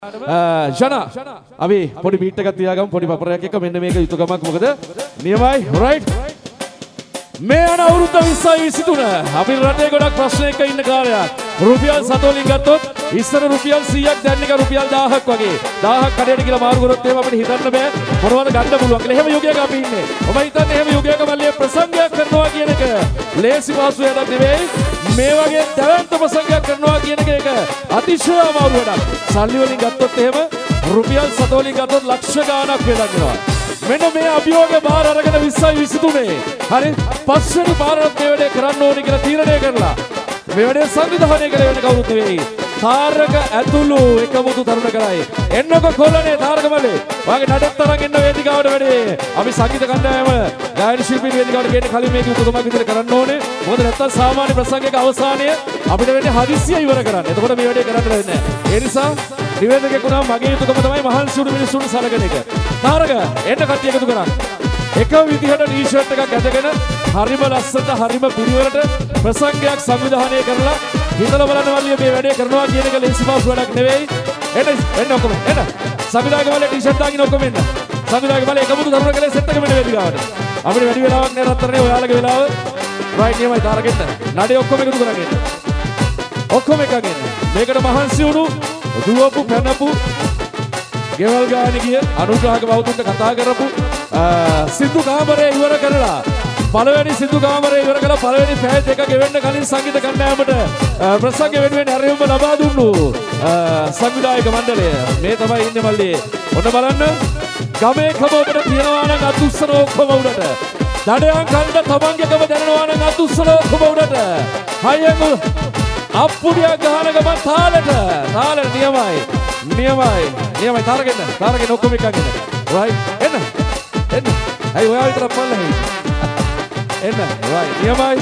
Jana, Abi, podi beat එකක් තියාගමු podi පපරයක් එක මෙන්න මේක යුතුයකමක් මොකද නියමයි right මේ යන අවුරුද්ද 20යි 23 අපි රටේ ගොඩක් ප්‍රශ්න එක ඉන්න කාලයක් රුපියල් 7 වලින් ගත්තොත් ඉස්සර රුපියල් 100ක් දැන් එක රුපියල් 1000ක් වගේ 1000ක් කඩේට කියලා මාරු කරොත් එහෙම අපිට හිතන්න බෑ මොනවද ගන්න පුළුවන් කියලා. එහෙම යුගයක අපි ඉන්නේ. ඔබ හිතන්නේ එහෙම යුගයක මල්ලිය ප්‍රසංගයක් කරනවා කියන එක ලේසි පාසු වැඩක් නෙවෙයි. මේ වගේ දැවැන්ත ප්‍රසංගයක් කරනවා කියන එක අතිශය අමාරු වැඩක්. සල්ලි වලින් ගත්තොත් එහෙම රුපියල් 7 වලින් ගත්තොත් ලක්ෂ ගාණක් වෙනවා. මෙන්න මේ අභියෝගය බාර අරගෙන 20යි 23 හරි පස්වෙනි පාරට මේ වැඩේ කරන්න ඕනේ කියලා තීරණය කරලා මේ වැඩේ සංවිධානය කළ වෙන කවුරුත් නෙවෙයි. තාරක ඇතුළු එකමුතු තරුණ කරයි. එන්නකො කොල්ලනේ තාරක මල්ලේ. වාගේ නඩත් තරන් එන්න වේදිකාවට වැඩේ. අපි සංගීත කණ්ඩායම ගායන ශිල්පීන් වේදිකාවට ගේන්න කලින් මේක උතුමක් විදිහට කරන්න ඕනේ. මොකද නැත්තම් සාමාන්‍ය ප්‍රසංගයක අවසානය අපිට වෙන්නේ හදිස්සිය ඉවර කරන්න. එතකොට මේ වැඩේ කරන්න වෙන්නේ නැහැ. ඒ නිසා නිවේදකයෙක් වුණාම මගේ යුතුකම තමයි මහන්සි උණු මිනිස්සුන්ට සලකන එක. තාරක එන්න කට්ටිය එකතු කරා. එක විදිහට ටී-ෂර්ට් එකක් ඇඳගෙන හරිම ලස්සනට හරිම පිළිවෙලට ප්‍රසංගයක් සංවිධානය කරලා හිතලා බලන්න මල්ලිය මේ වැඩේ කරනවා කියන එක ලේසි පාසු වැඩක් නෙවෙයි. එන්න ඔක්කොම එන්න. සංවිධායක මල්ලිය ටී-ෂර්ට් දාගෙන ඔක්කොම එන්න. සංවිධායක මල්ලිය එකමුතු තරුණ කලේ සෙට් එක මෙන්න වේදිකාවට. අපිට වැඩි වෙලාවක් නෑ රත්තරනේ ඔයාලගේ වෙලාව. රයිට් නියමයි තාරකෙන්න. නඩේ ඔක්කොම එකතු කරගෙන එන්න. ඔක්කොම එකගෙන එන්න. මේකට මහන්සි වුණු දුවපු පැනපු ගෙවල් ගාන ගිය අනුග්‍රහක බෞද්ධන්ට කතා කරපු සිද්ධු කාමරේ ඉවර කරලා පළවෙනි සිද්ධු කාමරේ ඉවර කරලා පළවෙනි පැය දෙක ගෙවෙන්න කලින් සංගීත කණ්ඩායමට ප්‍රසංග වෙනුවෙන් ඇරයුම ලබා දුන්නු සංවිධායක මණ්ඩලය මේ තමයි ඉන්නේ මල්ලියේ. ඔන්න බලන්න ගමේ කම ඔබට තියනවා නම් අත් උස්සන ඔක්කොම උඩට. දඩයන් කන්න තමන්ගේකම දැනනවා නම් අත් උස්සන ඔක්කොම උඩට. හයියෙන් අප්පුඩියක් ගහන ගමන් තාලෙට නියමයි තාරගෙන ඔක්කොම එකගෙන right එන්න ඇයි ඔයා විතර පල්ලෙහි එන්න right නියමයි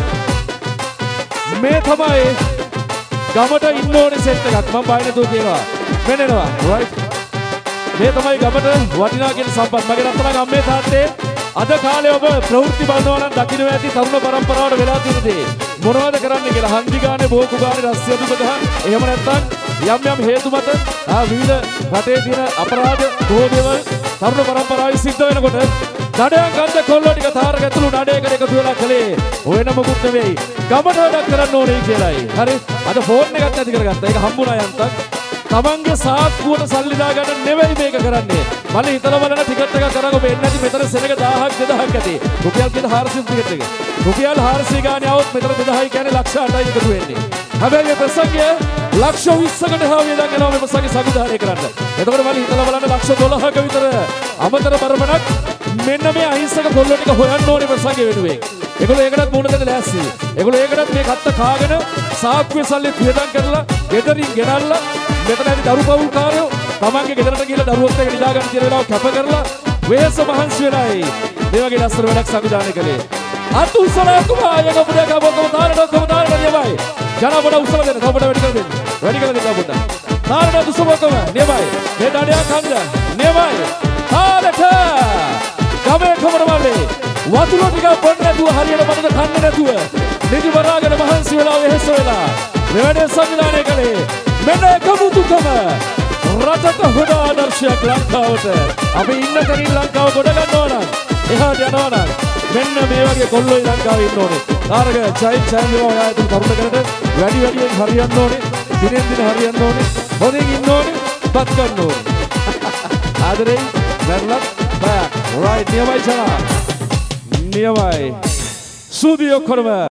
මේ තමයි ගමට ඉන්න ඕනේ සෙට් එකක් මම බය නැතුව කියනවා මෙන්නවා right මේ තමයි ගමට වටිනා කියන සම්පත් මගේ රත්තරන් අම්මේ තාත්තේ අද කාලේ ඔබ ප්‍රවෘත්ති බලනවා නම් දකින්න ඇති තරුණ පරම්පරාවට වෙලා තියෙන දේ මොනවද කරන්න කියලා හන්දි ගානේ බෝකු ගානේ රස්සිය දුක ගහන එහෙම නැත්නම් යම් හේතු මත විවිධ රටේ තියෙන අපරාධ දෝදේවල් තරුණ පරම්පරාවයි සිද්ධ වෙනකොට නඩයන් ගන්න කොල්ලෝ ටික තාරක ඇතුළු නඩේකට එකතු වෙලා කලේ ඔය නම මුකුත් නෙවෙයි ගමට වැඩක් කරන්න ඕනේ කියලායි. හරි අද ෆෝන් එකක් නැති කරගත්තා. ඒක හම්බුණා යන්තම්. තමන්ගේ සාක්කුවට සල්ලි දාගන්න නෙවෙයි මේක කරන්නේ. මල්ලි හිතලා බලන ටිකට් එකක් කරන් ඔබ එන්නේ නැති මෙතන සෙනග 1000ක් 2000ක් ඇති. රුපියල් 400 ටිකට් එක. රුපියල් 400 ගානේ આવොත් මෙතන 2000යි කියන්නේ ලක්ෂ 8යි එකතු වෙන්නේ. හැබැයි මේ ප්‍රසංගය ලක්ෂ 20කට හාවිය දාගෙනවා මේ ප්‍රසංගය සංවිධානය කරන්න. එතකොට මල්ලි හිතලා බලන්න ලක්ෂ 12ක විතර අමතර බරමණක් මෙන්න මේ අහිංසක කොල්ලෝ ටික හොයන්න ඕනේ ප්‍රසංගය වෙනුවෙන්. ඒගොල්ලෝ ඒකටත් මුණ දෙන්න ලෑස්ති. ඒගොල්ලෝ ඒකටත් මේ කත්ත කාගෙන සාක්කුවේ සල්ලි වියදම් කරලා ගෙදරින් ගෙනල්ලා මෙතන ඇති දරු පවුල්කාරයෝ තමන්ගේ ගෙදරට ගිහලා දරුවොත් එක්ක නිදා ගන්න තියෙන වෙලාව කැප කරලා වෙහස මහන්සි වෙලායි මේ වගේ ලස්සන වැඩක් සංවිධානය කළේ. අතුසලා කුමාරයක පුඩක බොකම තාරට නියමයි. ජන පොඩ උස්සලා දෙන්න. තව පොඩ වැඩි කර දෙන්න. පොඩ. තාරට උස්සබොකම නියමයි. මේ දඩයක් හන්ද නියමයි. තාරට ගමේ කමර මල්ලේ වතුර ටික බොන්න නැතුව හරියට මතක කන්නේ නැතුව නිදි වරාගෙන මහන්සි වෙලා වෙහස වෙලා මේ වැඩේ සංවිධානය කළේ. මෙන්න එකමුතුකම රටක හොඳ ආදර්ශයක් ලංකාවට අපි ඉන්න තැනින් ලංකාව ගොඩ ගන්නවා නම් එහාට යනවා නම් මෙන්න මේ වගේ කොල්ලෝයි ලංකාවේ ඉන්න ඕනේ. තාරක ජයි චැනල් ඔයා ඇතුළු තරුණ කරට වැඩියෙන් හරියන්න ඕනේ. දිනෙන් දින හරියන්න ඕනේ. හොඳින් ඉන්න ඕනේ. පත් ගන්න ඕනේ. ආදරේ වැරලක් බෑ. right නියමයි චනා. නියමයි. සුදියෝ කරම